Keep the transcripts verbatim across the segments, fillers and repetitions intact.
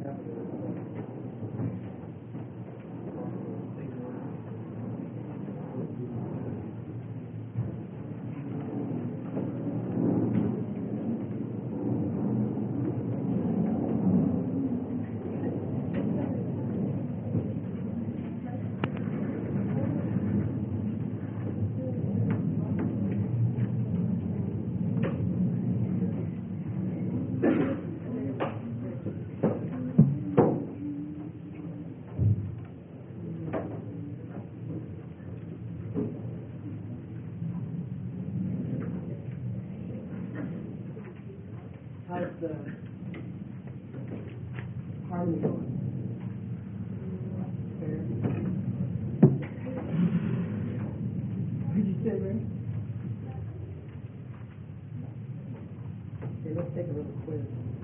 How's the harmony going? Fair? What did you say, Ray? Okay, let's take a little quiz.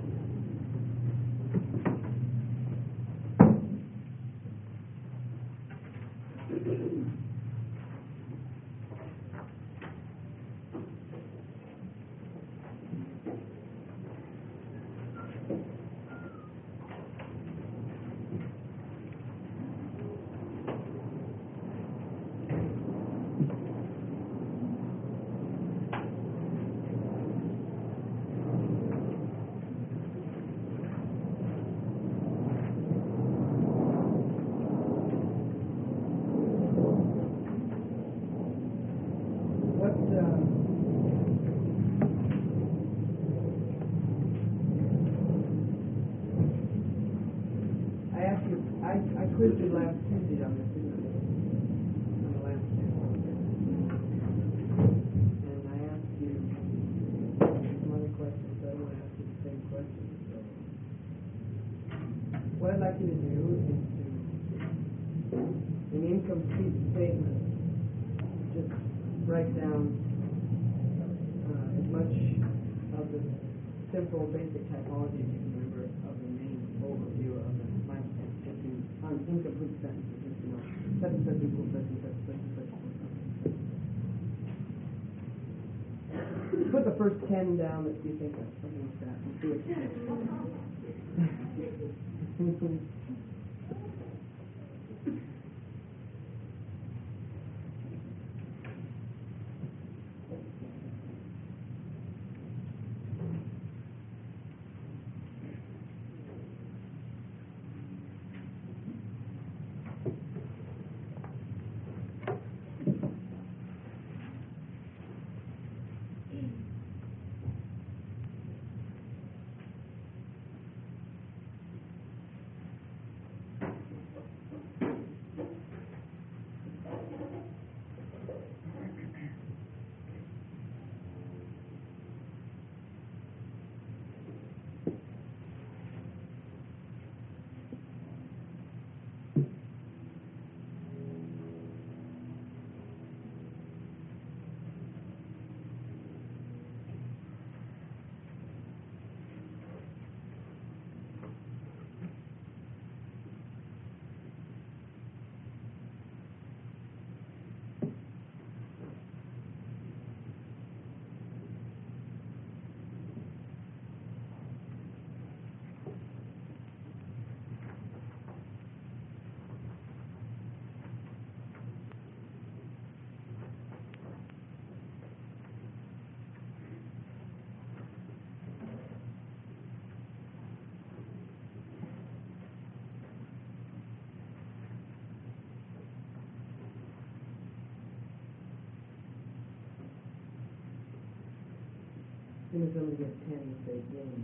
Quizzed you last Tuesday on this, didn't I? On the last Tuesday. And I asked you some other questions, so I'm going to ask you the same questions. So what I'd like you to do is to, in incomplete statement, just write down uh, as much of the simple basic typology as you can remember of the main overview of the mindset. On incomplete sentences, just, you know, such and such equals such and such, such and such equals such and such. Put the first ten down that you think of, something like that, and see what you think. As soon as somebody gets ten, you say game.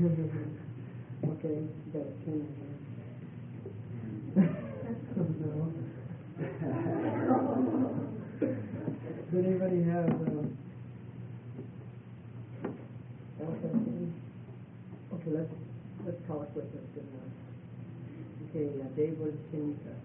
Okay, you got a ten in here. No. Did anybody have uh, else? Okay, let's let's call it quits. That's good enough. Okay, uh, Dave, what can you cut?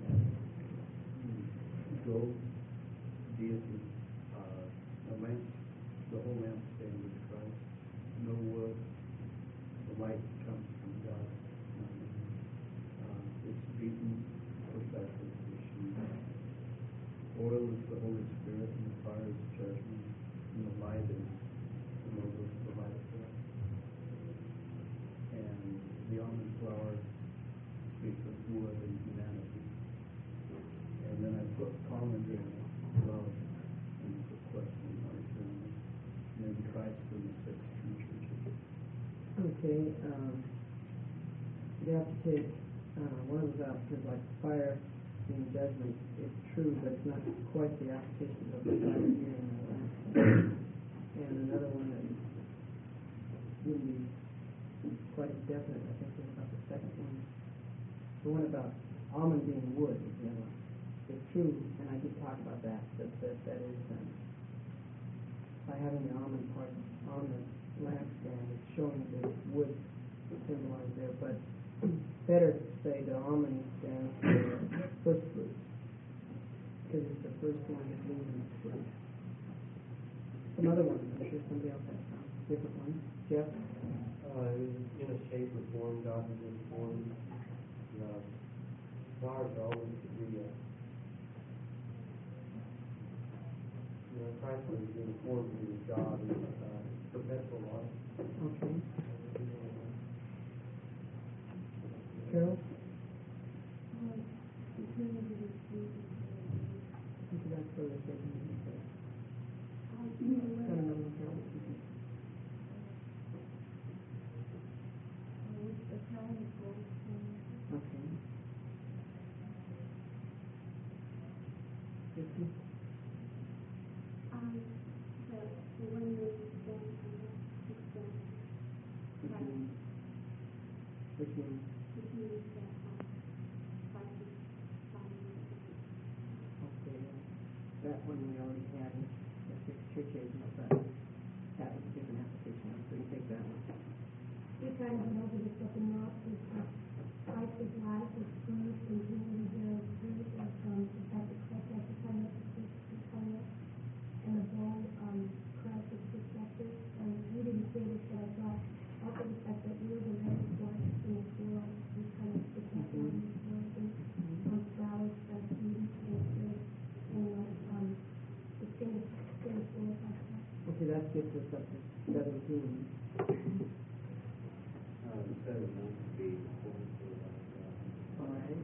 Gold, deity, uh, the lamp, the whole lampstand is Christ. No wood. The light comes from God. Uh, it's beaten, perfected, machine. Oil is the Holy Spirit, and the fire is judgment, and the light is the logos, the light of God. And the almond flower speaks of wood and humanity. And then I put common in love and put question marks in it. And then Christ in the six true churches. Okay, um, you have to take uh, one of those out because, like, fire in judgment is true, but it's not quite the application of the fire here in the last one. And another one that would be quite definite, I think, is about the second one. The one about almond being wood is the other one. It's true, and I did talk about that, that that, that is um, by having the almond part on the lampstand, it's showing the wood symbolized there, but better to say the almond stands for first fruit, because it's the first one that leaves fruit. Some other ones, I'm sure somebody else has some different ones. Jeff? Uh, in a shape or form, God has been formed. The flowers are always to be a You know, Christ was being formed to be God in uh, perpetual life. Okay. Carol? Um, Thank you, that's for the second one. uh, I don't know, Carol. the town is going to Okay. Fifty? Um, the, the one you stand on the system, Which means? Which means? which means that, um, five is five. Okay, that one we already had, the six church agents, but that was a different application, so you take that one. We kind of went over this up in Rock, is that Christ is life, is food, and human bears food, and from the fact that Christ has the kind of the kind of and the bowl, um, Christ is perspective, and we didn't say this, but I thought also the fact that we were the very force in this world, we kind of perspective in this world, and um, flowers, and beauty, and good, and like, um, the thing is, thing is full of like that. Okay, that gets us up to seventeen. Uh, instead of one to be formed for like God. All right.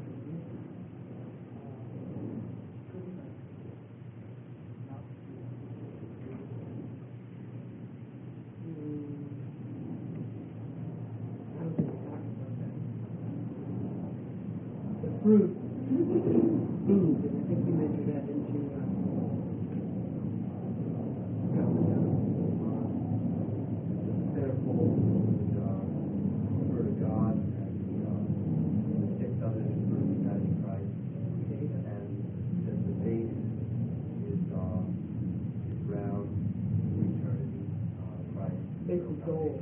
Fruit, food, and I think you mentioned that into uh, Therefore, uh, refer to God as uh, the six others refer to God as Christ, okay, that's and that the base is uh, is round, eternity, uh, Christ. basic goal.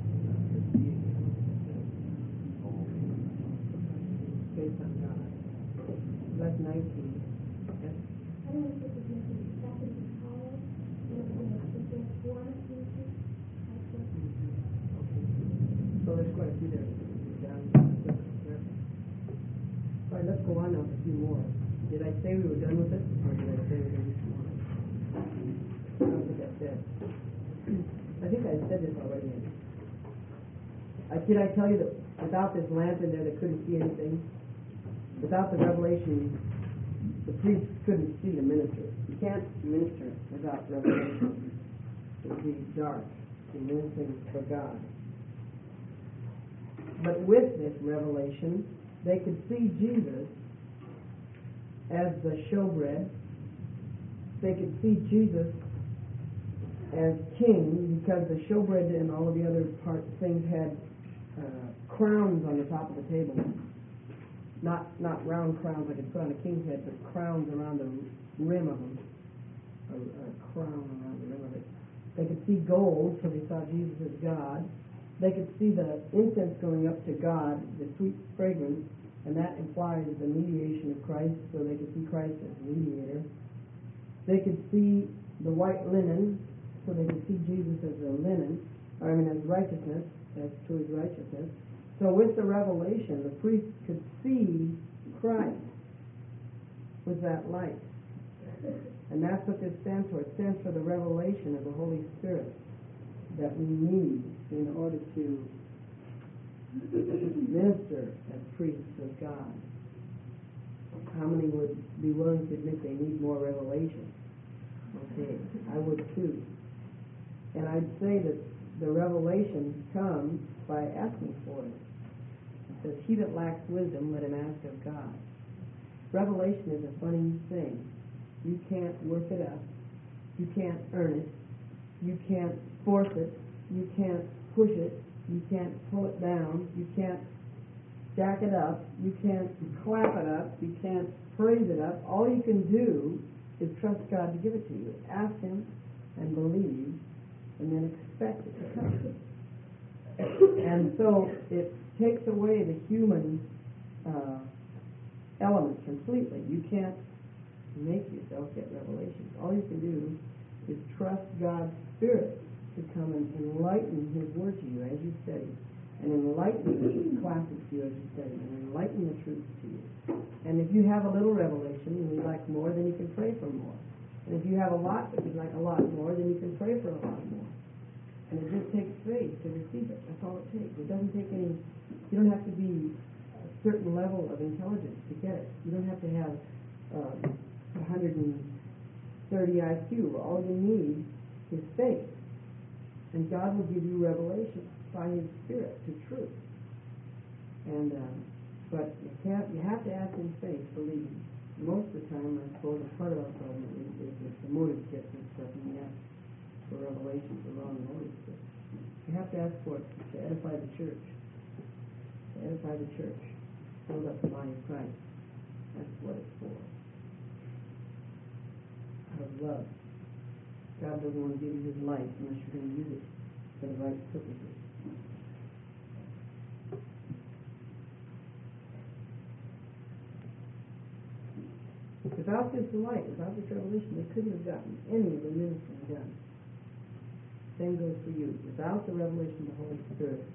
Based on God. That's nineteen. Yes. I don't know if this is making second power, or the different form of music. Okay. So there's quite a few there. Down there. All right, let's go on now with a few more. Did I say we were done with it, or did I say we were going to do some more? I don't think I said. I think I said this already. I, did I tell you that without this lamp in there, they couldn't see anything? Without the revelation, the priest couldn't see the minister. You can't minister without revelation. It would be dark. You're ministering for God. But with this revelation, they could see Jesus as the showbread. They could see Jesus as king, because the showbread and all of the other part things had uh, crowns on the top of the table. Not not round crowns like it's put on a king's head, but crowns around the rim of them. A, a crown around the rim of it. They could see gold, so they saw Jesus as God. They could see the incense going up to God, the sweet fragrance, and that implies the mediation of Christ, so they could see Christ as mediator. They could see the white linen, so they could see Jesus as the linen, or I mean as righteousness, as to his righteousness. So with the revelation, the priest could see Christ with that light. And that's what this stands for. It stands for the revelation of the Holy Spirit that we need in order to minister as priests of God. How many would be willing to admit they need more revelation? Okay, I would too. And I'd say that the revelation comes by asking for it. It says, he that lacks wisdom, let him ask of God. Revelation is a funny thing. You can't work it up. You can't earn it. You can't force it. You can't push it. You can't pull it down. You can't jack it up. You can't clap it up. You can't praise it up. All you can do is trust God to give it to you. Ask him and believe and then expect it to come. And so it takes away the human uh, element completely. You can't make yourself get revelations. All you can do is trust God's Spirit to come and enlighten his word to you as you study, and enlighten the classics to you as you study, and enlighten the truths to you. And if you have a little revelation and you'd like more, then you can pray for more. And if you have a lot but you'd like a lot more, then you can pray for a lot more. And it just takes faith to receive it. That's all it takes. It doesn't take any, you don't have to be a certain level of intelligence to get it. You don't have to have uh, one hundred thirty I Q. All you need is faith. And God will give you revelation by his Spirit to truth. And uh, but you can't. You have to ask in faith, believing. Most of the time, I suppose, a part of our problem is, is, is the motive gets and stuff, and we ask for revelation for wrong motives. But you have to ask for it to edify the church. To edify the church, build up the body of Christ. That's what it's for. Out of love. God doesn't want to give you his life unless you're going to use it for the right purposes. Without this light, without this revelation, they couldn't have gotten any of the ministering done. Same goes for you. Without the revelation of the Holy Spirit,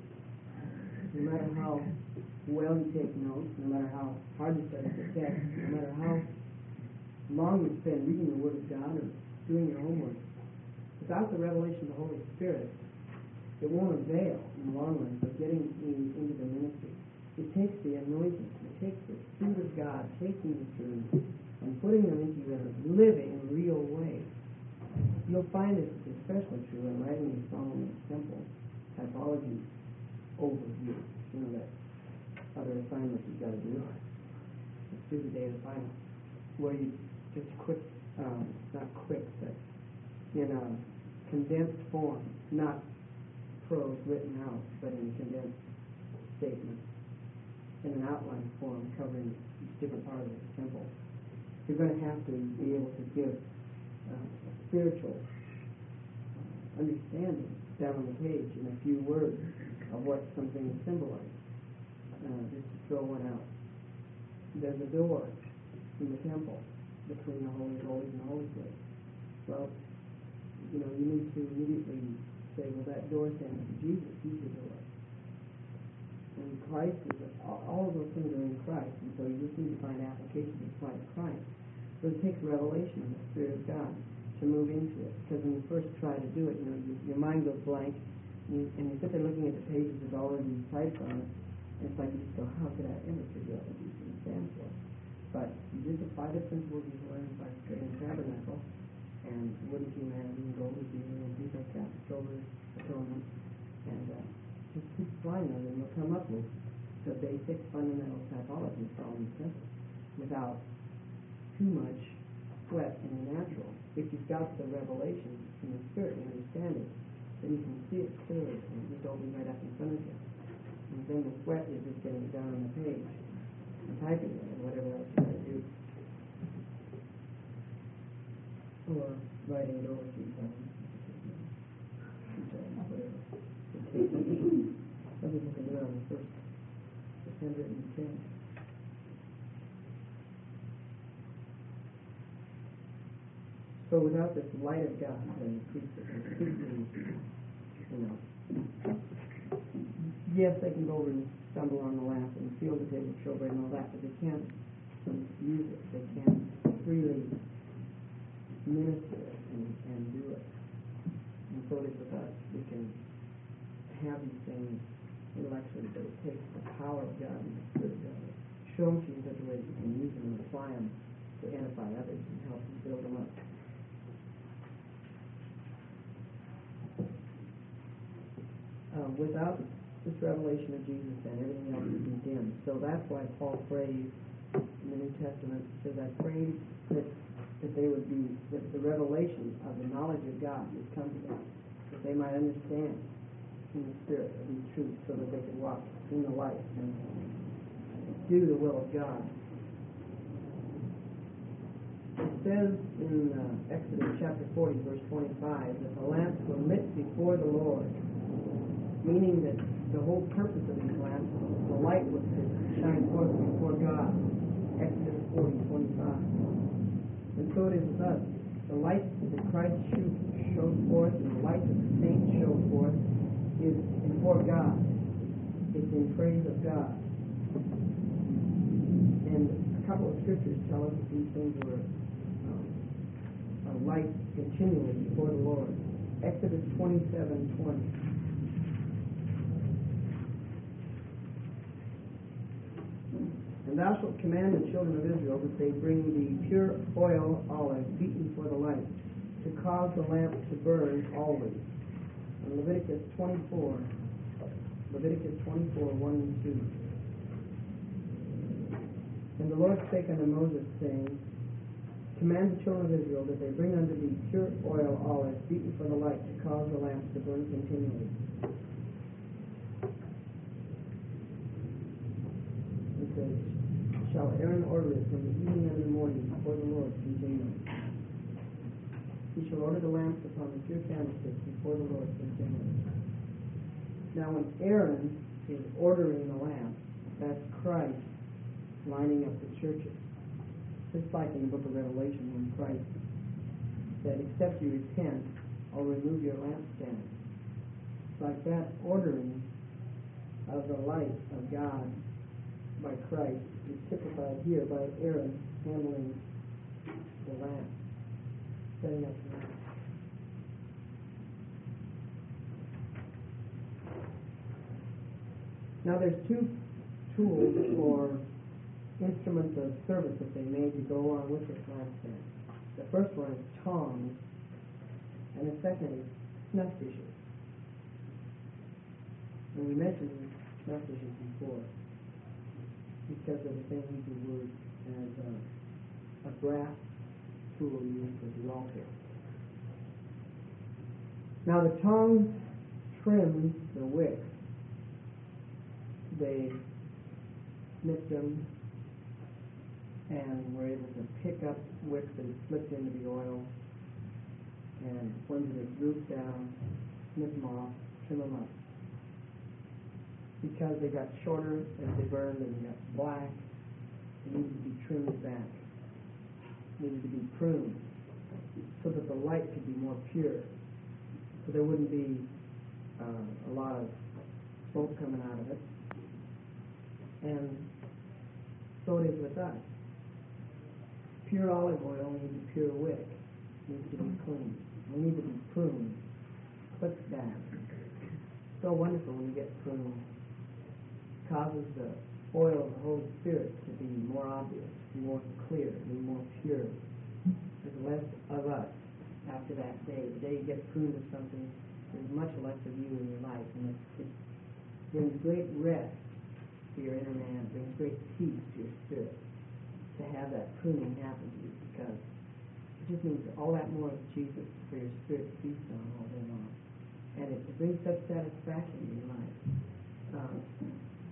no matter how well you take notes, no matter how hard you study the text, no matter how long you spend reading the Word of God or doing your homework, without the revelation of the Holy Spirit, it won't avail in the long run for getting you into the ministry. It takes the anointing, it takes the Spirit of God taking the truths and putting them into you in a living, real way. You'll find this is especially true in writing the Solomon's Temple typology overview. You know, that other assignment you've got to do. It's due the day of the final, where you just quick, um, not quick, but in a condensed form, not prose written out, but in condensed statements, in an outline form covering each different part of the temple. You're going to have to be able to give uh, a spiritual uh, understanding down on the page in a few words of what something is symbolized. Uh, just to throw one out. There's a door in the temple between the Holy of Holies and the Holy Place. Well, you know, you need to immediately say, well, that door stands for Jesus. He's the door. And Christ is, a, all of those things are in Christ, and so you just need to find application to apply to Christ. So it takes revelation of the Spirit of God to move into it. Because when you first try to do it, you know, you, your mind goes blank, and you, and you sit there looking at the pages with all of these types on it, and it's like you just go, how could I ever figure out what these things stand for? But you just apply the principles you've learned by in the tabernacle, and wooden humanity, and golden being, and things like that, silver atonement, and uh, just keep applying them, and you'll come up with the basic fundamental typology of Solomon's Temple without too much sweat in the natural. If you've got the revelation in the Spirit and understanding, then you can see it clearly and just open right up in front of you. then the sweat is just getting it down on the page and typing it and whatever else you gotta do. Or writing it over three times. Two times, whatever. It takes- Some people can do it on the first six hundred ten. So without this light of God, then the priests are completely, you know, yes, they can go over and stumble on the lamp and feel the table of showbread and all that, but they can't use it. They can't freely minister it and, and do it. And so it is with us. We can have these things intellectually, but it takes the power of God and the Spirit of God to show them to you in such a way that you can use them and apply them to edify others and help them build them up. Uh, without this revelation of Jesus, then everything else would be dim. So that's why Paul prays in the New Testament, says, I pray that, that they would be, that the revelation of the knowledge of God would come to them, that they might understand in the Spirit of these truths, so that they could walk in the light and do the will of God. It says in uh, Exodus chapter forty, verse twenty-five, that the lamps were lit before the Lord, meaning that the whole purpose of these lamps, the light was to shine forth before God. Exodus forty, twenty-five. And so it is with us. The light that Christ shows forth and the light that the saints show forth is before God. It's in praise of God. And a couple of scriptures tell us that these things were um, a light continually before the Lord. Exodus twenty-seven, twenty. And thou shalt command the children of Israel that they bring the pure oil olive beaten for the light, to cause the lamp to burn always. And Leviticus twenty-four, Leviticus twenty-four, one and two. And the Lord spake unto Moses, saying, Command the children of Israel that they bring unto thee pure oil olive beaten for the light, to cause the lamps to burn continually. It says, shall Aaron order it from the evening unto the morning before the Lord continually. He shall order the lamps upon the pure candlesticks before the Lord continually. Now when Aaron is ordering the lamps, that's Christ lining up the churches. Just like in the book of Revelation when Christ said, except you repent, I'll remove your lampstand. It's like that ordering of the light of God by Christ is typified here by Aaron handling the lamp, setting up the lamp. Now there's two tools or instruments of service that they made to go along with this lampstand. The first one is tongs, and the second is snuff dishes. And we mentioned snuff dishes before, because of the same Hebrew word as uh, a brass tool used for the altar. Now the tongs trimmed the wicks. They snipped them and were able to pick up wicks that had slipped into the oil, and ones that had drooped down, snip them off, trim them up. Because they got shorter as they burned and got black, they needed to be trimmed back, needed to be pruned, so that the light could be more pure, so there wouldn't be uh, a lot of smoke coming out of it. And so it is with us. Pure olive oil needs a pure wick, needs to be cleaned. We need to be pruned, clipped back. So wonderful when we get pruned. Causes the oil of the Holy Spirit to be more obvious, more clear, be more pure. There's less of us after that day. The day you get pruned of something, there's much less of you in your life, and it, it brings great rest to your inner man, it brings great peace to your spirit to have that pruning happen to you, because it just means all that more of Jesus for your spirit to feast on all day long. And it, it brings such satisfaction in your life. Um,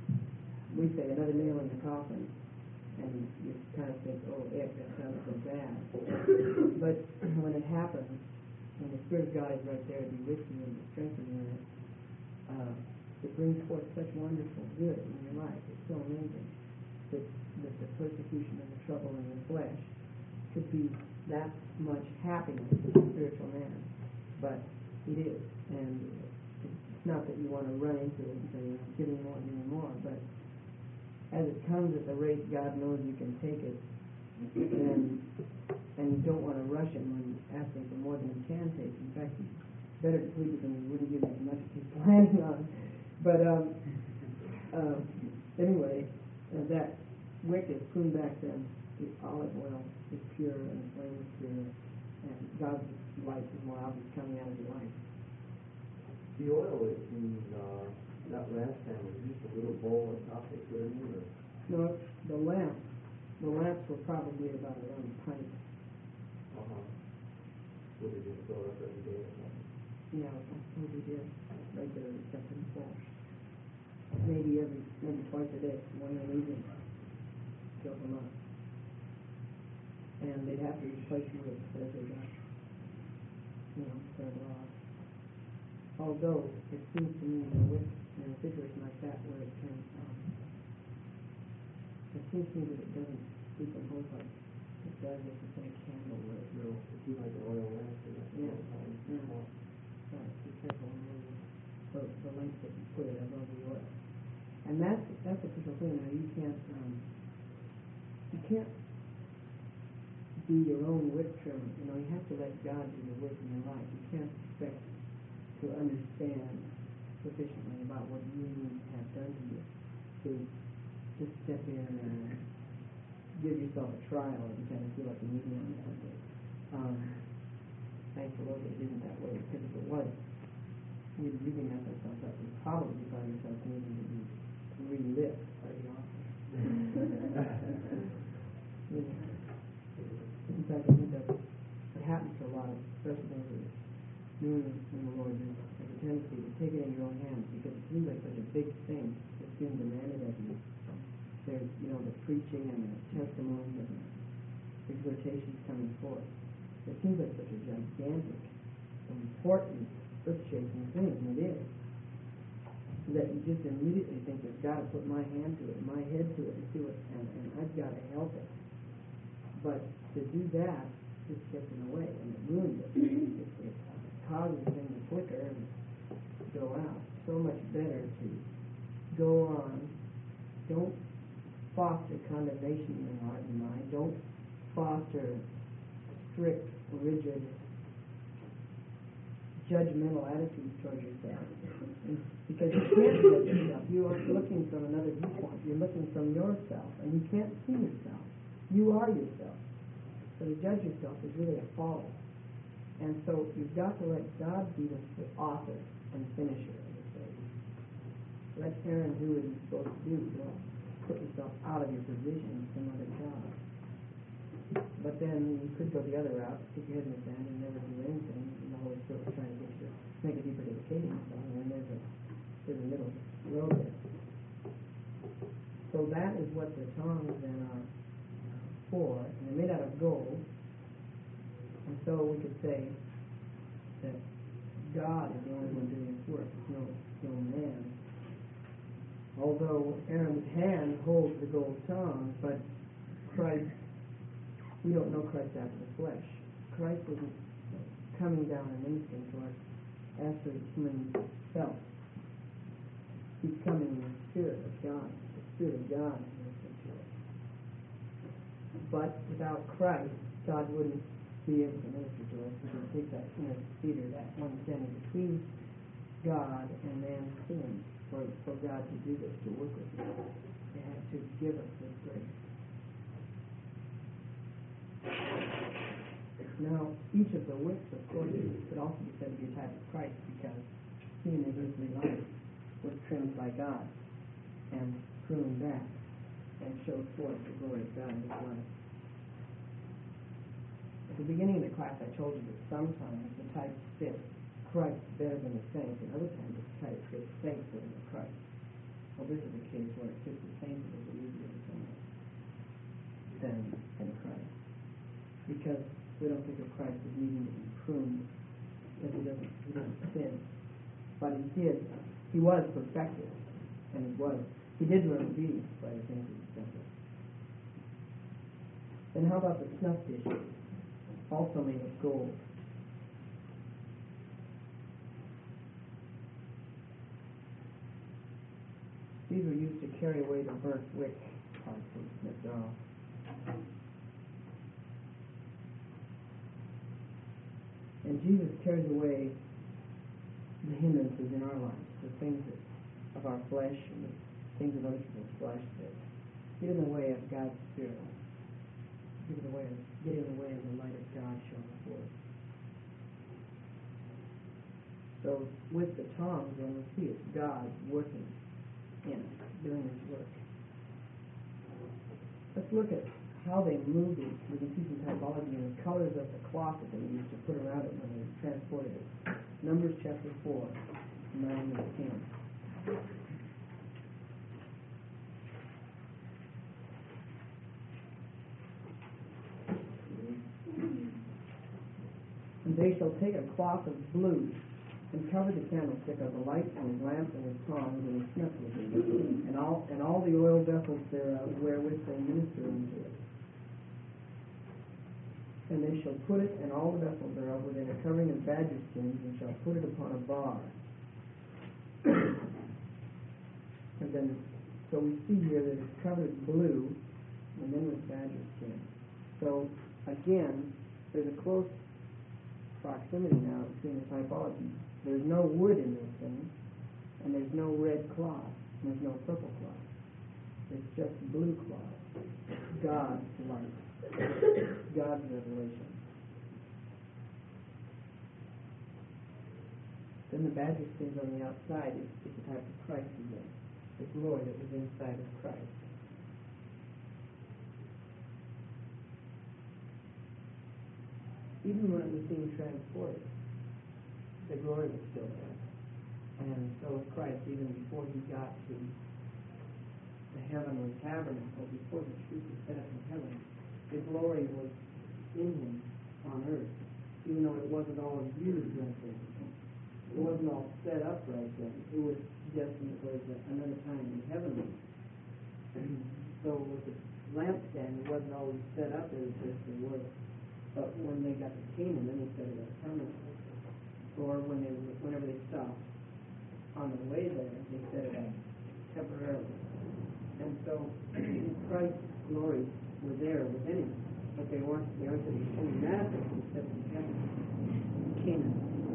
we say another nail in the coffin, and you kind of think, oh, heck, that sounds so bad. But when it happens, when the Spirit of God is right there to be with you and to strengthen you in it, uh, it brings forth such wonderful good in your life. It's so amazing that, that the persecution and the trouble in your flesh could be that much happiness to the spiritual man. But it is. And it's not that you want to run into it and say, give me more, give me more. But as it comes at the rate God knows you can take it, and, and you don't want to rush him when asking for more than you can take. In fact, it's better to plead with him and he wouldn't give you as much as he's planning on. But um, uh, anyway, uh, that wick is pruned back then. The olive oil is pure and the flame is pure, and God's light is more obvious coming out of your life. The oil is in uh, that lampstand was just a little bowl on top they put in there. No, the lamp. The lamps were probably about around a pint. Uh-huh. Would they just fill it up every day or something? Yeah, I suppose we did. Regularly, something full. Maybe every, maybe twice a day, morning and evening. Fill them up. And they'd have to replace the wicks as they got, you know, further off. Although, it seems to me the wick in a situation like that where it can, um, it seems to me that it doesn't decompose like it does if it's in a candle where it will. It'd be like an oil lamp. Yeah, yeah. Right, be careful on the, the length that you put it above the oil. And that's, that's a crucial thing. Now, you can't, um, you can't be your own wick trimmer. You know, you have to let God do the work in your life. You can't expect to understand sufficiently about what you need to have done to you to just step in and give yourself a trial and kind of feel like a medium or something. Um, thank the Lord that it isn't that way, because if it was, we'd really mess ourselves up. We'd probably find ourselves needing to be relit by the office. You know. In fact, I think that's what happens to a lot of, especially those who are new in the Lord, there's a tendency to take it in your own hands because it seems like such a big thing that's being demanded of you. There's, you know, the preaching and the testimonies and the exhortations coming forth. It seems like such a gigantic, important, earth-shaking thing, and it is. That you just immediately think, I've got to put my hand to it, my head to it, and do it, and, and I've got to help it. But to do that just gets in the way, and it ruins it. It, it causes things to flicker and go out. So much better to go on. Don't foster condemnation in your heart and mind. Don't foster strict, rigid, judgmental attitudes towards yourself. Because you can't judge yourself. You are looking from another viewpoint. You're looking from yourself, and you can't see yourself. You are yourself. So to judge yourself is really a folly. And so you've got to let God be the author and finisher of the faith. Let Aaron do what he's supposed to do. Don't put yourself out of your position in some other job. But then you could go the other route, stick your head in the sand and never do anything. And the Holy Spirit will try to get you to make a deeper dedication or something, and there's a, there's a middle road there. So that is what the tongues then are for, and they're made out of gold. And so we could say that God is the only one doing this work. It's no, no man. Although Aaron's hand holds the gold tongue, but Christ, we don't know Christ after the flesh. Christ isn't coming down and ministering to us after human self. He's coming in the Spirit of God. The Spirit of God is ministering to us. But without Christ, God wouldn't be able to minister to us. He would take that interceder, that one standing between God and man's sin, for, for God to do this, to work with us. He had to give us this grace. Now, each of the wicks, of course, could also be said to be a type of Christ, because he in his earthly life was trimmed by God and pruned back and showed forth the glory of God in his life. At the beginning of the class, I told you that sometimes the type fits Christ better than the saints, and other times the type fits saints better than Christ. Well, this is a case where it's just the saints that are easier to come up than, than Christ. Because we don't think of Christ as needing to be pruned, because he doesn't, he doesn't sin. But he did, he was perfected, and he was, he did learn obedience by the things that he suffered. Then how about the snuff dishes, also made of gold? These were used to carry away the burnt wick parts of the dough. And Jesus carries away the hindrances in our lives, the things that, of our flesh and the things of other people's flesh that get in the way of God's Spirit, get in the way of, get in the way of the light of God showing forth. So with the tongs, then we see it's God working in it, doing His work. Let's look at how they moved it. We can see some typology in the colors of the cloth that they used to put around it when they transported it. Numbers chapter four, nine and ten. And they shall take a cloth of blue and cover the candlestick of the light and his lamp and his tongs and his snuff dishes, and all and all the oil vessels thereof wherewith they minister unto it. And they shall put it and all the vessels thereof within a covering of badger skins, and shall put it upon a bar. And then, so we see here that it's covered blue, and then with badger skin. So again, there's a close proximity now between the typology. There's no wood in this thing, and there's no red cloth, and there's no purple cloth. It's just blue cloth. God's light. God's revelation. Then the badger skins on the outside is, is the type of Christ again. The glory that was inside of Christ. Even when it was being transported, the glory was still there. And so was Christ, even before he got to the heavenly tabernacle, before the truth was set up in heaven, the glory was in him on earth, even though it wasn't all used right then. It wasn't all set up right then. It was destined for another time in heaven. So with the lampstand, it wasn't always set up as if they were. But when they got to Canaan, then they set it up permanently. Or when they, whenever they stopped on the way there, they set it up temporarily. And so Christ's glories were there within him, but they weren't they aren't to be fully manifested except in heaven, Canaan.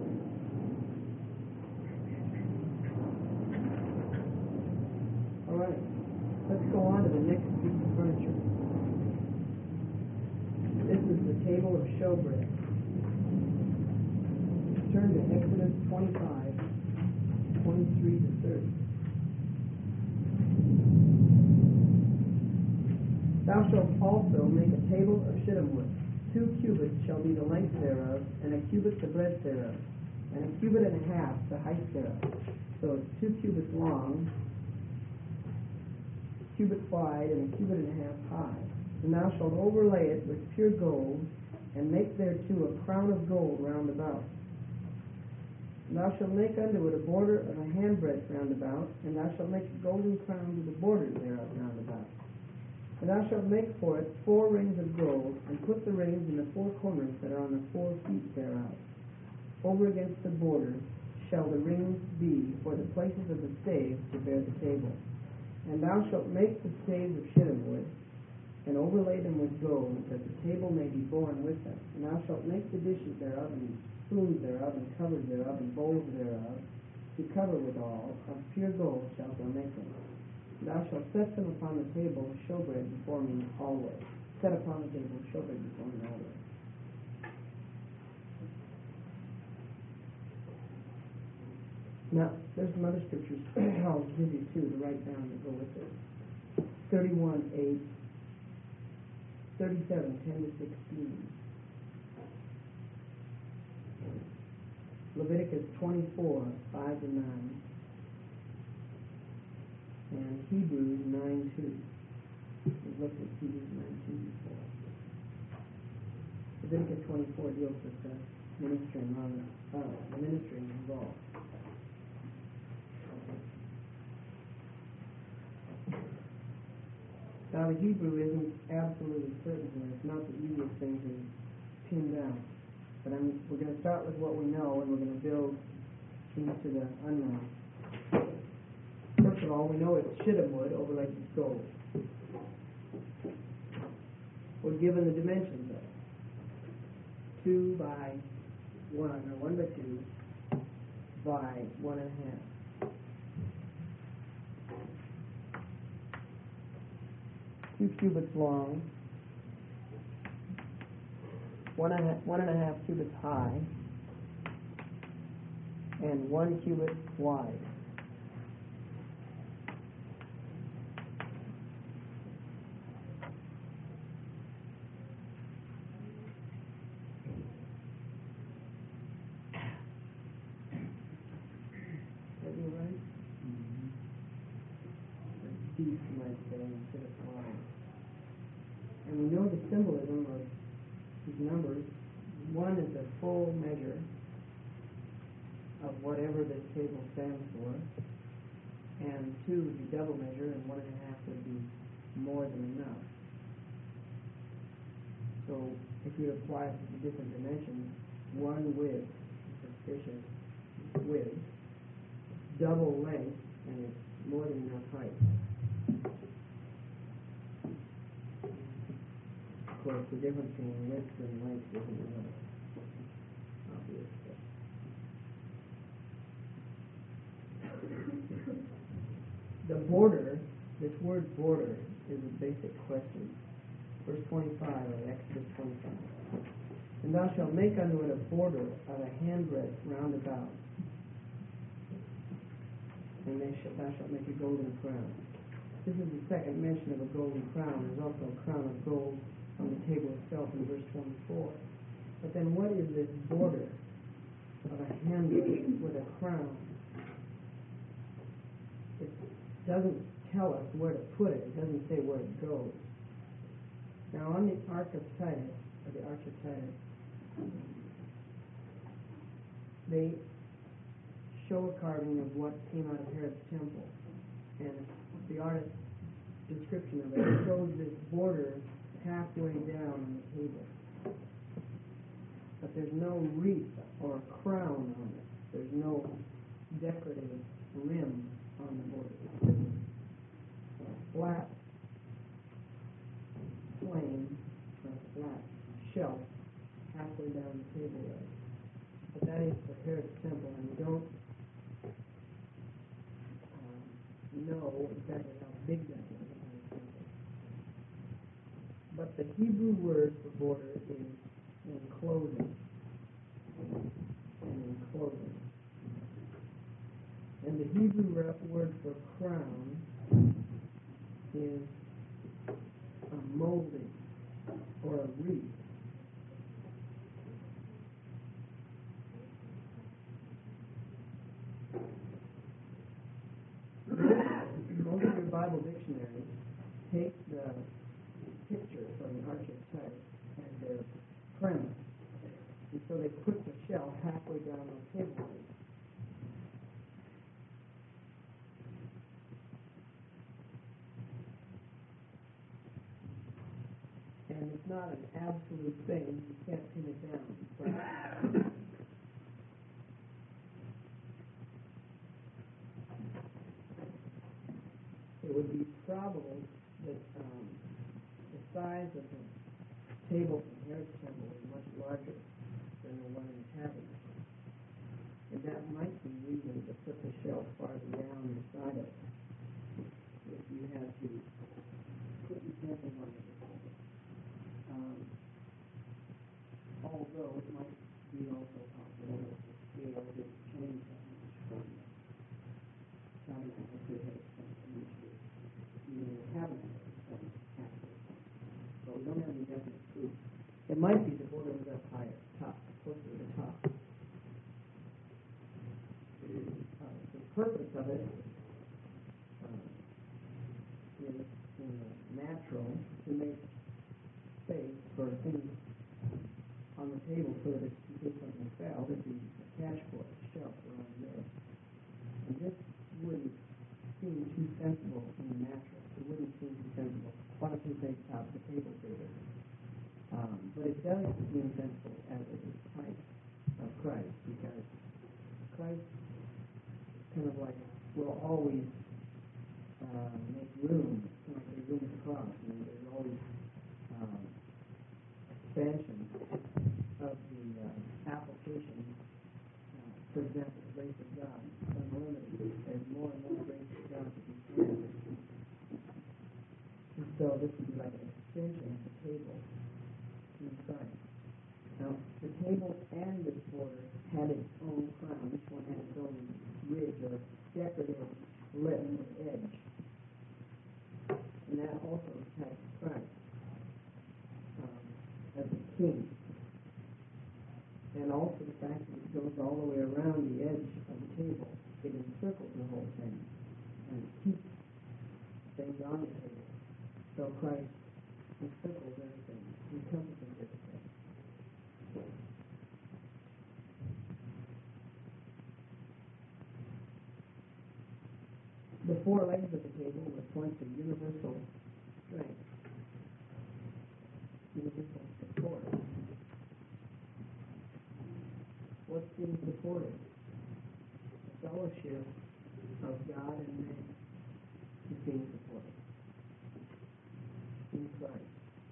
All right, let's go on to the next piece of furniture. This is the table of showbread. Turn to Exodus twenty-five, twenty-three to thirty. Thou shalt also make a table of shittim wood. Two cubits shall be the length thereof, and a cubit the breadth thereof, and a cubit and a half the height thereof. So it's two cubits long, a cubit wide, and a cubit and a half high. And thou shalt overlay it with pure gold, and make thereto a crown of gold round about. And thou shalt make unto it a border of a handbreadth round about, and thou shalt make a golden crown to the border thereof round about. And thou shalt make for it four rings of gold, and put the rings in the four corners that are on the four feet thereof. Over against the border shall the rings be for the places of the staves to bear the table. And thou shalt make the staves of shittim wood, and overlay them with gold, that the table may be borne with them. And thou shalt make the dishes thereof, and spoons thereof, and covers thereof, and bowls thereof, to cover withal. Of pure gold shalt thou make them. And thou shalt set them upon the table of showbread before me always. Set upon the table of showbread before me always. Now, there's some other scriptures I'll give you too to write down to go with it. thirty-one eight. thirty-seven, ten to sixteen. Leviticus twenty-four, five to nine. and Hebrews nine two. We've looked at Hebrews nine two before. Leviticus twenty-four deals with the ministering on uh, the ministering involved. Now the Hebrew isn't absolutely certain here. It's not the easiest thing to pin down. But I'm, we're going to start with what we know, and we're going to build into the unknown. First of all, we know it's shittim wood overlaid with gold. We're given the dimensions of it. Two by one, or one by two, by one and a half. Two cubits long, one and a half, one and a half cubits high, and one cubit wide. Is that you right? Deep, you might say, instead of wide. And we know the symbolism of these numbers. One is a full measure of whatever this table stands for, and two would be double measure, and one and a half would be more than enough. So if you apply it to the different dimensions, one width, sufficient width, double length, and it's more than enough height. Of course, the difference between width and length isn't really obvious. The border, this word border, is a basic question. Verse twenty-five of Exodus twenty-five. And thou shalt make unto it a border of a handbreadth round about, and they shall, thou shalt make a golden crown. This is the second mention of a golden crown. There's also a crown of gold on the table itself in verse twenty-four. But then what is this border of a handbreadth with a crown? It doesn't tell us where to put it. It doesn't say where it goes. Now on the Ark of Titus, or the Arch of Titus, they show a carving of what came out of Herod's temple. And the artist's description of it shows this border halfway down on the table. But there's no wreath or crown on it. There's no decorative rim on the border. It's just a flat plane, or a flat shelf halfway down the table leg. But that is for Herod's temple, and we don't um, know exactly how big that was. But the Hebrew word for border is enclosing. And enclosing. And the Hebrew word for crown is a molding or a wreath. Most of your Bible dictionaries take the picture from the Arch of Titus as their premise. And so they put the shell halfway down the table. And it's not an absolute thing. You can't pin it down. But it would be probable that um, the size of the table from Herod's temple is much larger than the one in the tabernacle. And that might be reason to put the shelf farther down inside of it. If you had to put your temple on it. Um, although it might be also possible that the scale didn't change that much from the tabernacle to Herod's temple, which was even the tabernacle itself actually. So we don't have any definite proof. It might be the border was up higher, top, closer to the top. Uh, the purpose of it uh, in the natural to make space for things on the table so that if in case something fell, there'd be a cash board shelf around there. And this wouldn't seem too sensible in the natural. It wouldn't seem too sensible. Why don't you make top the table bigger? Um, but it does seem sensible as a type of Christ, because Christ kind of like will always uh, make room, kind of like there's room at the cross. You know, there's always um, expansion of the uh, application. Uh, for example, the grace of God is unlimited. There's more and more grace of God to be granted. And so this would be like an extension of the table in Christ. Now, the table and this border had its own crown. Each one had its own ridge or decorative lip edge. And that also types Christ um, as a king. And also the fact that it goes all the way around the edge of the table. It encircles the whole thing. And it keeps things on the table. So Christ encircles everything, encompasses everything. The four legs of the table were points of universal strength, universal support. What's being supported? The fellowship of God and man is being supported in Christ.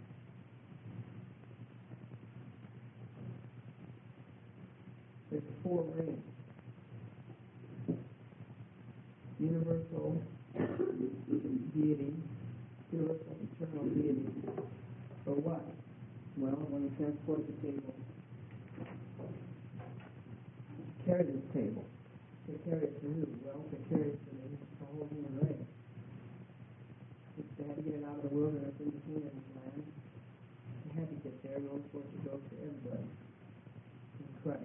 There's four rings. Universal deity, universal eternal deity. For what? Well, when you transport the table, carry this table. To carry it to who? Well, to carry it to the, the whole human race. If they had to get it out of the wilderness into Canaan land, they had to get there in order for it to go to everybody in Christ.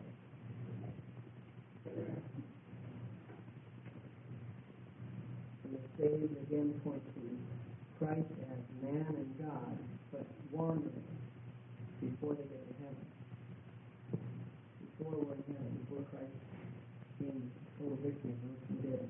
And the saved again point to Christ as man and God, but wandering before they get to heaven. Before we're in heaven, before Christ gained total victory and rose from dead.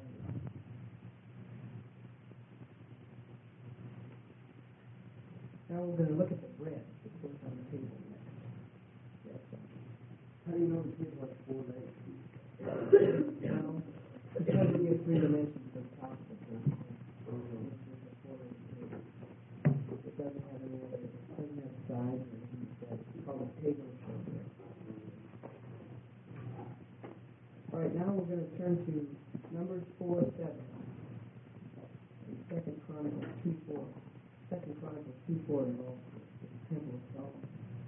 Now we're going to look at the bread that goes on the table next. Yes, sir. How do you know the table has four legs? Well, because we have three dimensions of possible things. It doesn't have any other, it doesn't have sides or anything like that. It's called a table show here. All right, now we're going to turn to Numbers four seven. And Second Chronicles two four. Second Chronicles two four involves the Temple of Solomon.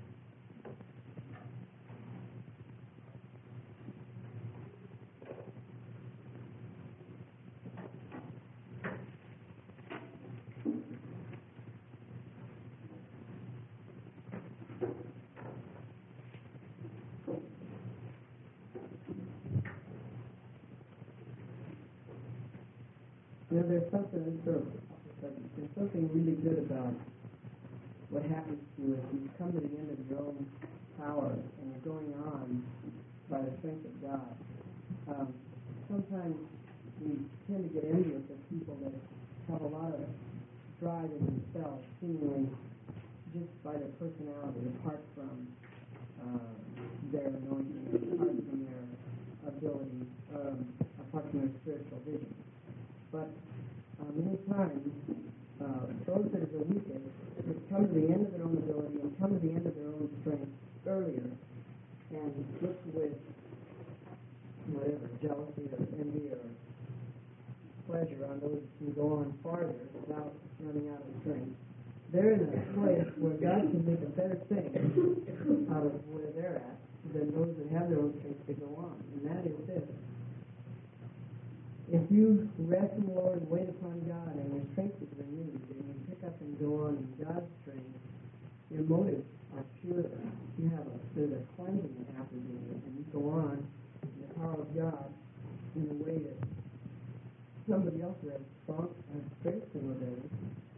You know, there's something there's something really good about what happens to you if you come to the end of your own power and you're going on by the strength of God. Um, sometimes we tend to get envious of people that have a lot of drive in themselves, seemingly just by their personality, apart from uh, their anointing, apart from their ability, um, apart from their spiritual vision. But uh, many times, uh, those that are the weakest come to the end of their own ability and come to the end of their own strength earlier and look with whatever, jealousy or envy or pleasure on those who go on farther without running out of strength. They're in a place where God can make a better thing out of where they're at than those that have their own strength to go on. And that is this. If you rest in the Lord and wait upon God and your strength is renewed and you pick up and go on in God's strength, your motives are pure. You have a, there's a cleansing that happens in you, and you go on in the power of God in a way that somebody else who has strong, has strength similar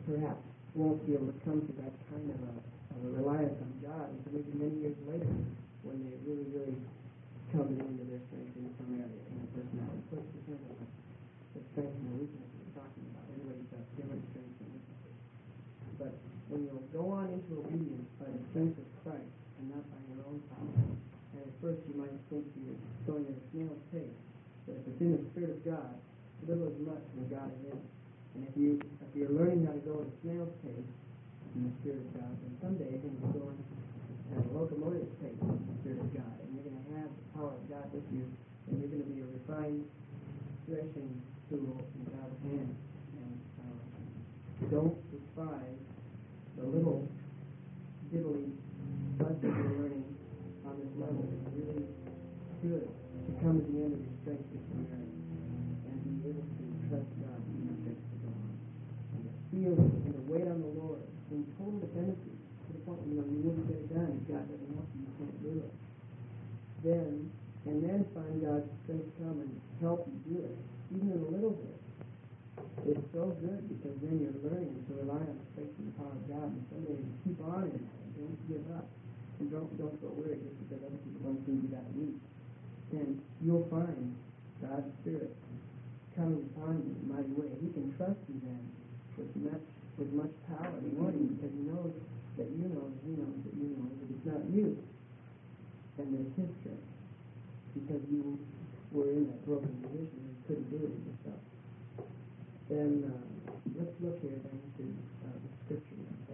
perhaps won't be able to come to that kind of a, of a reliance on God until maybe many years later, when they really, really come into their strength in some area in their personality. So it's kind of the strength and the weakness we're talking about. Everybody's got different strengths and weaknesses. But when you go on into obedience by the strength of Christ and not by your own power, and at first you might think you're going at a snail's pace, but if it's in the Spirit of God, little is much when God is in it. And if you if you're learning how to go at a snail's pace in the Spirit of God, then someday you're going to be going at a locomotive pace in the Spirit of God, and you're going to have the power of God with you, and you're going to be a refined threshing tool in God's hand. And uh, don't despise the little diddly lessons you're learning on this level. It's really good to come to the end of your strength in some area and be able to trust God in your strength to go on. And to feel and to wait on the Lord in total dependency to the point where you know you wouldn't get it done if God doesn't help you, you can't do it. Then, and then find God's strength come and help you do it, even in a little bit. It's so good because then you're learning to rely on the strength and the power of God, and someday you keep on in that and don't give up. And don't don't go weary just because other people don't seem to be that weak. Then you'll find God's Spirit coming upon you in a mighty way. He can trust you then with much with much power and anointing because he knows that you know that he knows that you know that it's not you, and that it's his strength. Because you were in that broken position and couldn't do it yourself. Then uh, let's look here then to uh, the scripture.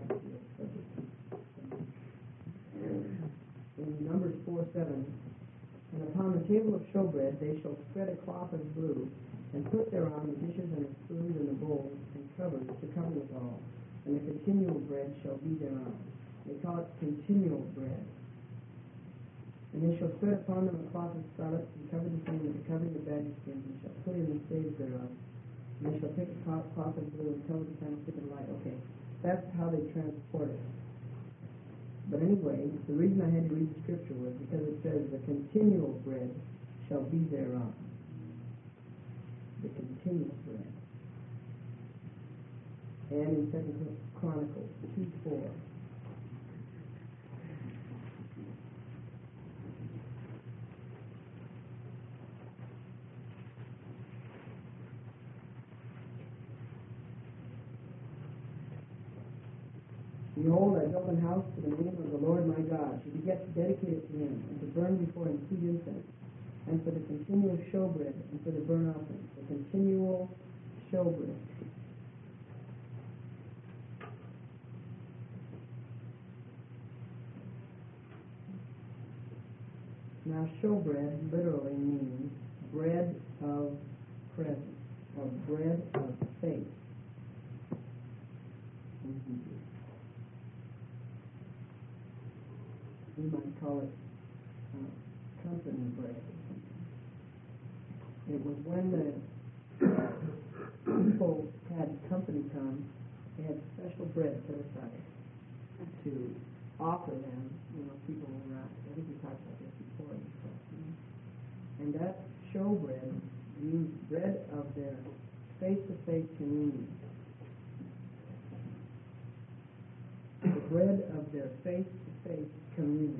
In Numbers four seven, and upon the table of showbread they shall spread a cloth of blue, and put thereon the dishes and the spoons and the bowls and covers to cover withal, and the continual bread shall be thereon. They call it continual bread. And they shall spread upon them a cloth of scarlet, and cover the same with the covering of badger skins, and shall put in the staves thereof. And they shall take a cloth of blue and cover the candlestick of light. Okay, that's how they transport it. But anyway, the reason I had to read the scripture was because it says the continual bread shall be thereon. The continual bread. And in Second Chronicles two four. Behold, I built an house to the name of the Lord my God, to be dedicated to him, and to burn before him sweet incense, and for the continual showbread, and for the burnt offering, the continual showbread. Now, showbread literally means bread of presence, or bread of faith. Mm-hmm. We might call it uh, company bread. It was when the people had company come, they had special bread set aside to offer them, you know, people who were out. I think we talked about this before in this class. You know? And that showbread means bread of their face-to-face communion. The bread of their face-to-face communion.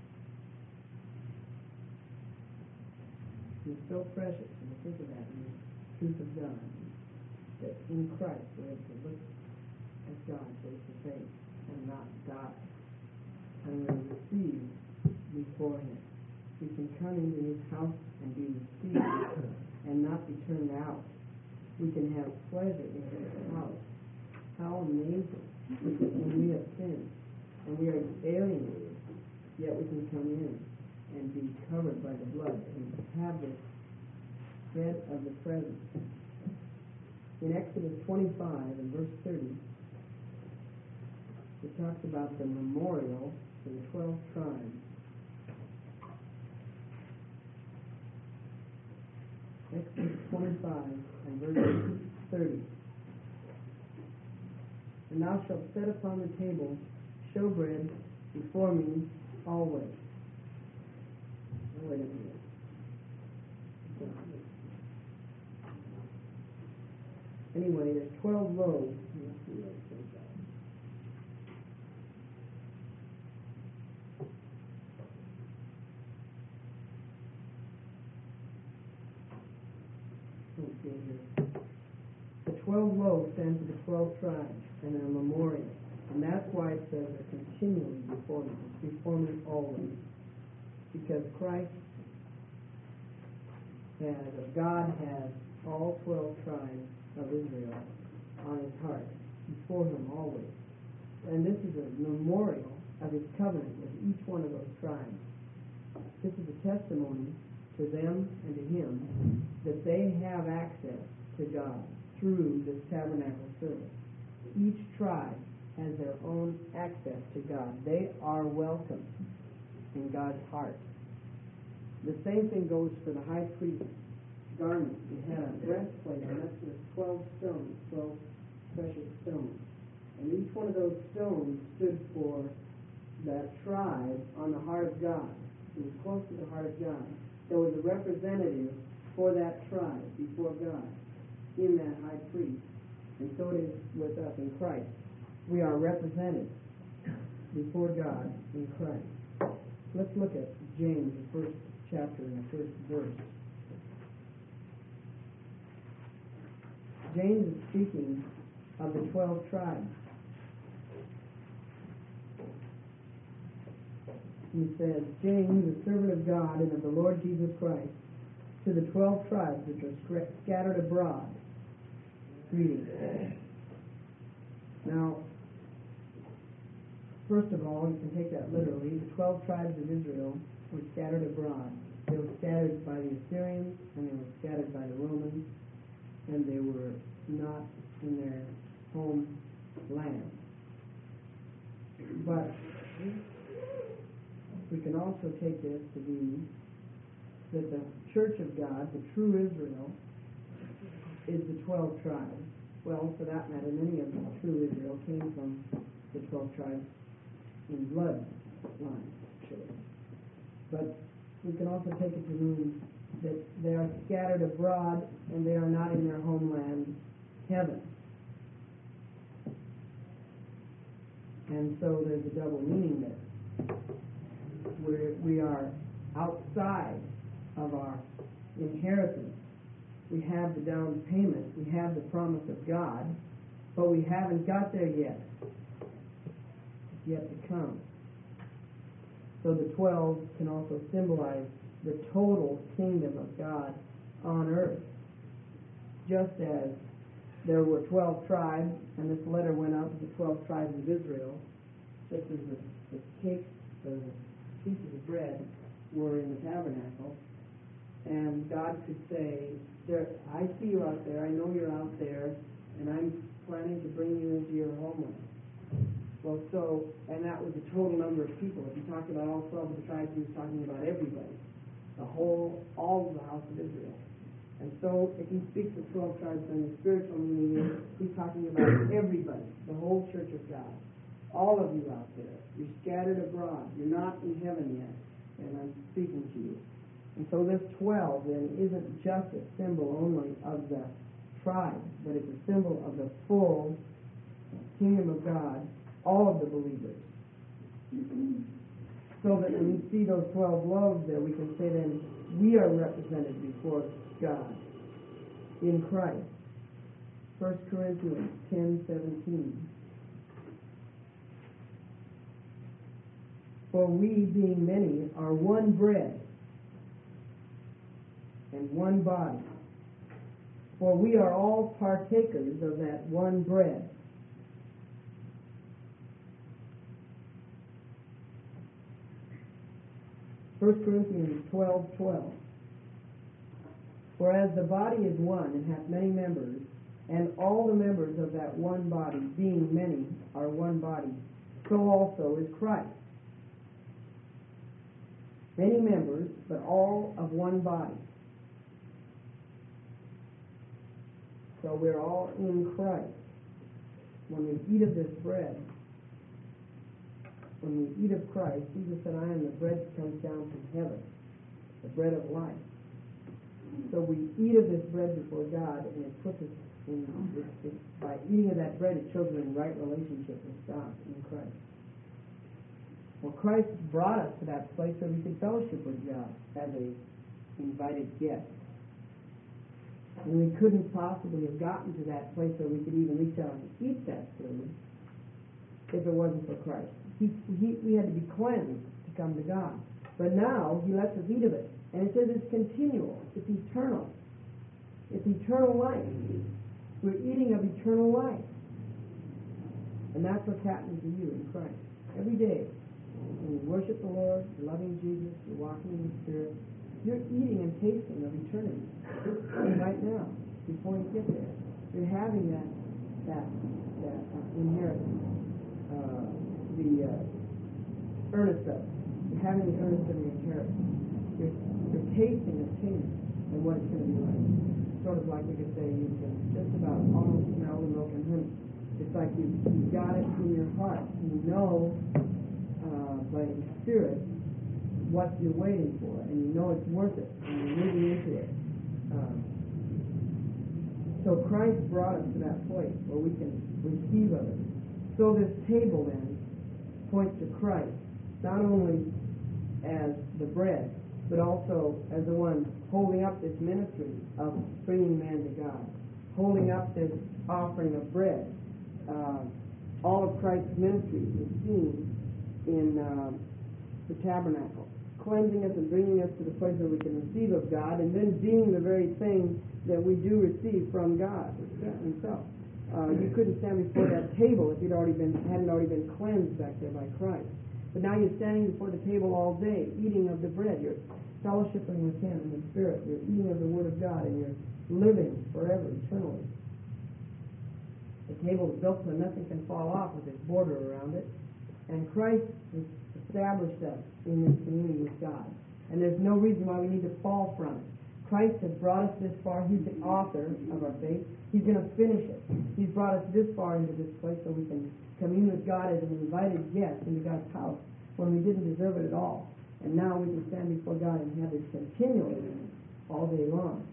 It's so precious when you think of that in the truth of God, that in Christ we're able to look at God face-to-face and not die. And we're received before him. We can come into his house and be received and not be turned out. We can have pleasure in his house. How amazing when we have sinned and we are alienated, yet we can come in and be covered by the blood and have this bread of the presence. In Exodus twenty-five and verse thirty, it talks about the memorial to the twelve tribes. Exodus twenty-five and verse thirty. And thou shalt set upon the table showbread before me always. Oh, wait a minute. anyway, there's twelve loaves. Let's see what it says that. Let's see here. The twelve loaves stand for the twelve tribes and a memorial. And that's why it says they're continually before me. It's before me always. Because Christ has, or God has all twelve tribes of Israel on his heart, before him always. And this is a memorial of his covenant with each one of those tribes. This is a testimony to them and to him that they have access to God through this tabernacle service. Each tribe has their own access to God. They are welcome in God's heart. The same thing goes for the high priest's garment. He had a breastplate on it with twelve stones, twelve precious stones. And each one of those stones stood for that tribe on the heart of God. It was close to the heart of God. There was a representative for that tribe before God in that high priest. And so it is with us in Christ. We are represented before God in Christ. Let's look at James, the first chapter and the first verse. James is speaking of the twelve tribes. He says, James, a servant of God and of the Lord Jesus Christ, to the twelve tribes which are scattered abroad, greetings. Now, first of all, you can take that literally. The twelve tribes of Israel were scattered abroad. They were scattered by the Assyrians, and they were scattered by the Romans, and they were not in their home land. But we can also take this to be that the Church of God, the true Israel, is the twelve tribes. Well, for that matter, many of the true Israel came from the twelve tribes in blood line, actually. But we can also take it to mean that they are scattered abroad and they are not in their homeland, heaven. And so there's a double meaning there. We're, we are outside of our inheritance. We have the down payment. We have the promise of God, but we haven't got there yet. It's yet to come. So the twelve can also symbolize the total kingdom of God on earth. Just as there were twelve tribes, and this letter went out to the twelve tribes of Israel, just as the, the cakes, the pieces of bread were in the tabernacle, and God could say, there, I see you out there, I know you're out there, and I'm planning to bring you into your homeland. Well, so, and that was a total number of people. If you talked about all twelve of the tribes, he was talking about everybody, the whole, all of the house of Israel. And so, if he speaks of twelve tribes in the spiritual meaning, he's talking about everybody, the whole church of God. All of you out there, you're scattered abroad. You're not in heaven yet, and I'm speaking to you. And so this twelve, then, isn't just a symbol only of the tribe, but it's a symbol of the full kingdom of God, all of the believers. So that when you see those twelve loaves there, we can say then, we are represented before God in Christ. First Corinthians ten seventeen. For we, being many, are one bread and one body. For we are all partakers of that one bread. First Corinthians twelve twelve. For as the body is one and hath many members, and all the members of that one body, being many, are one body, so also is Christ. Many members, but all of one body. So we're all in Christ. When we eat of this bread, when we eat of Christ, Jesus said, I am the bread that comes down from heaven, the bread of life. So we eat of this bread before God, and it puts us And it's, it's by eating of that bread, it shows we're in right relationship with God in Christ. Well, Christ brought us to that place where we could fellowship with God as a invited guest. And we couldn't possibly have gotten to that place where we could even reach out and eat that food if it wasn't for Christ. He, he, we had to be cleansed to come to God. But now, He lets us eat of it. And it says it's continual. It's eternal. It's eternal life. We're eating of eternal life. And that's what's happening to you in Christ. Every day, when you worship the Lord, you're loving Jesus, you're walking in the Spirit, you're eating and tasting of eternity right now, before you get there. You're having that that that uh, inheritance, uh, the uh, earnest of it. You're having the earnest of your inheritance. You're, you're tasting of Canaan and what it's going to be like. Sort of like we could say you can just about almost smell the milk and honey. It's like you you got it in your heart. You know uh, by your spirit what you're waiting for, and you know it's worth it, and you're moving into it. Um, so Christ brought us to that place where we can receive of it. So this table then points to Christ, not only as the bread, but also as the one holding up this ministry of bringing man to God, holding up this offering of bread. Uh, all of Christ's ministry is seen in uh, the tabernacle, cleansing us and bringing us to the place where we can receive of God, and then being the very thing that we do receive from God Himself. Uh, you couldn't stand before that table if you'd already been hadn't already been cleansed back there by Christ. But now you're standing before the table all day, eating of the bread. You're fellowshipping with Him in the Spirit. You're eating of the Word of God, and you're living forever, eternally. The table is built so nothing can fall off with its border around it. And Christ has established us in this community with God. And there's no reason why we need to fall from it. Christ has brought us this far. He's the author of our faith. He's going to finish it. He's brought us this far into this place so we can commune with God as an invited guest into God's house when we didn't deserve it at all. And now we can stand before God and have this continually all day long.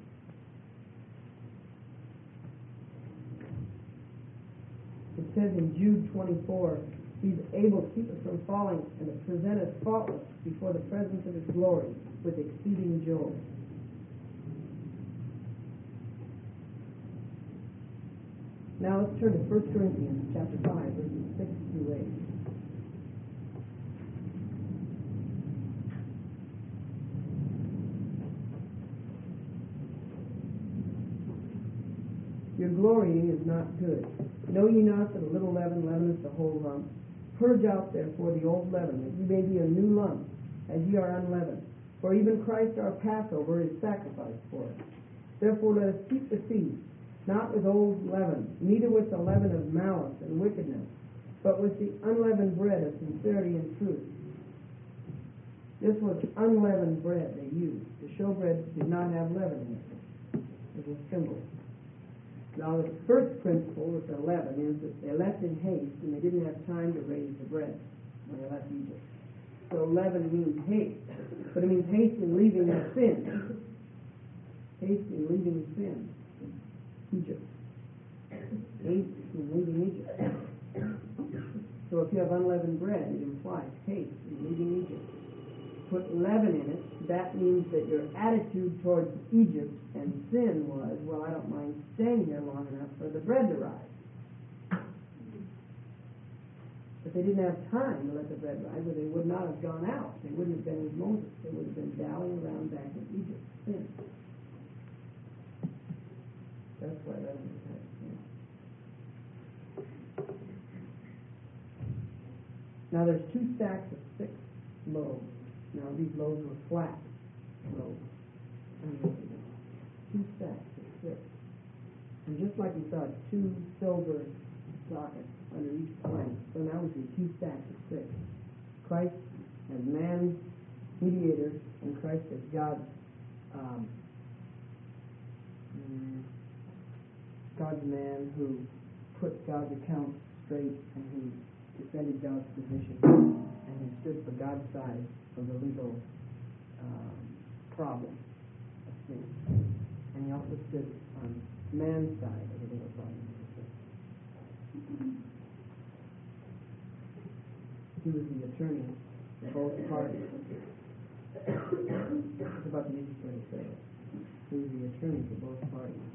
It says in Jude twenty-four, He's able to keep us from falling and to present us faultless before the presence of His glory with exceeding joy. Now let's turn to First Corinthians chapter five, verses six through eight. Your glorying is not good. Know ye not that a little leaven leaveneth the whole lump? Purge out therefore the old leaven, that ye may be a new lump, as ye are unleavened. For even Christ our Passover is sacrificed for us. Therefore let us keep the feast, not with old leaven, neither with the leaven of malice and wickedness, but with the unleavened bread of sincerity and truth. This was unleavened bread they used. The showbread did not have leaven in it. It was a symbol. Now the first principle with the leaven is that they left in haste and they didn't have time to raise the bread when they left Egypt. So leaven means haste, but it means haste in leaving their sin. Haste in leaving sin. Egypt. Haste in leaving Egypt. So if you have unleavened bread, it implies haste in leaving Egypt. Put leaven in it, that means that your attitude towards Egypt and sin was, well, I don't mind staying here long enough for the bread to rise. But they didn't have time to let the bread rise, or they would not have gone out. They wouldn't have been with Moses. They would have been dallying around back in Egypt. Sin. That's why leaven is had sin. Now there's two stacks of six loaves. Now these loaves were flat loaves. Two stacks of six. And just like we saw two silver sockets under each plank, so now we see two stacks of six. Christ as man's mediator, and Christ as God's um, God's man who put God's accounts straight and who defended God's position and who stood for God's side of the legal um, problem of sin. And he also stood on man's side of the legal problem. He was the attorney for both parties. It's about the issue twenty sale. He was the attorney for both parties.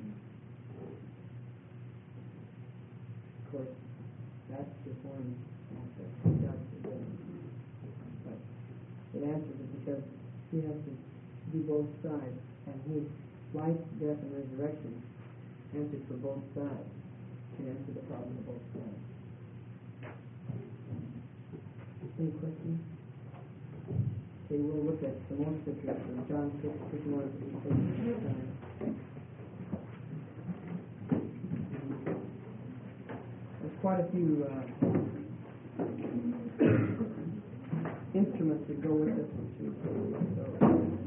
Of course, that's the one aspect of judge today. But it answers it because he has to do both sides, and his life, death, and resurrection answered for both sides. Can answer the problem of both sides. Any questions? Okay, we'll look at some more scriptures from John six, six more to be There's quite a few uh, instruments that go with this one too. So,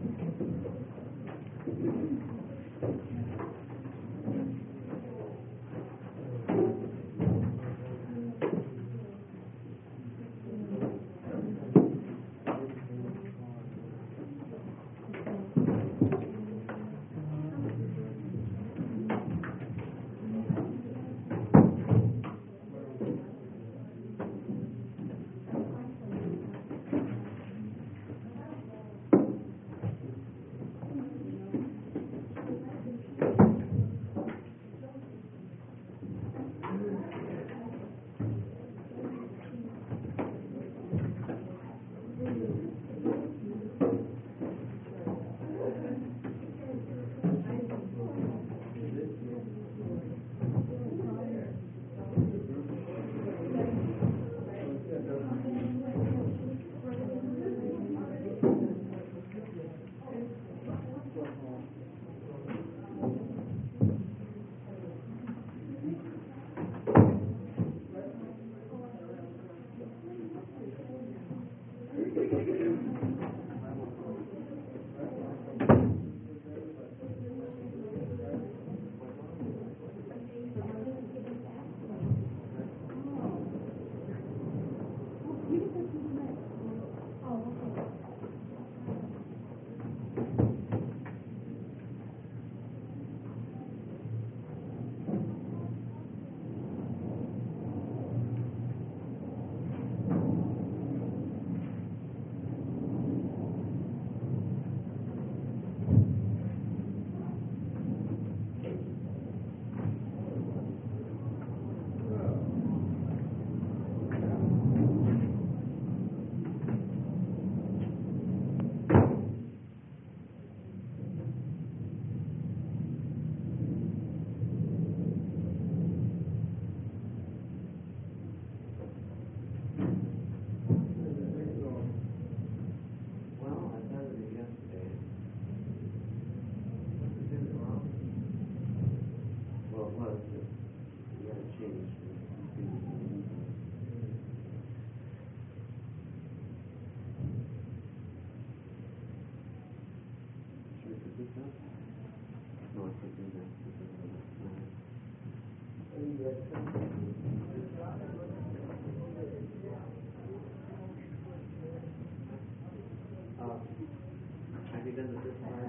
have you done the first part?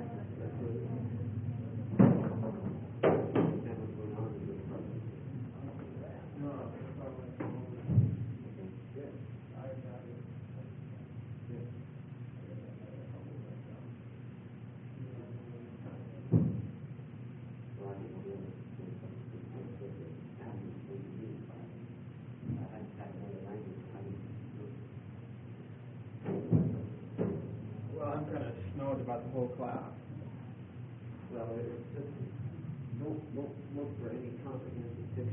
Well, I'm kind of snowed about the whole class. Well, it's just, don't, don't look for any comprehensive